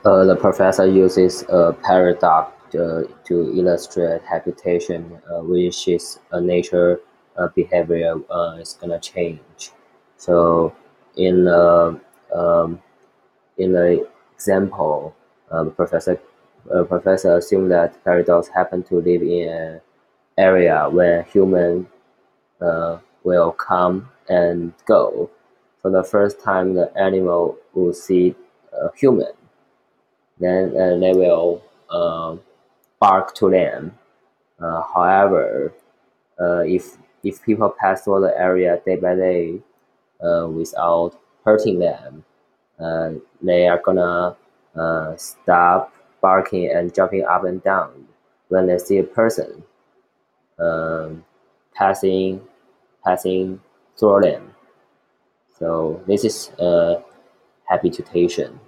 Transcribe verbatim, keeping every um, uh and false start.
Uh, the professor uses a paradox uh, to illustrate habitation, uh, which is a nature uh, behavior uh, is gonna change. So, in uh, um, in the example, uh, professor uh, professor assumed that paradox happen to live in an area where human uh, will come and go. For the first time, the animal will see a human, then uh, they will uh, bark to them. Uh, however, uh, if if people pass through the area day by day uh, without hurting them, uh, they are gonna uh, stop barking and jumping up and down when they see a person um, passing passing through them. So this is uh, habitation.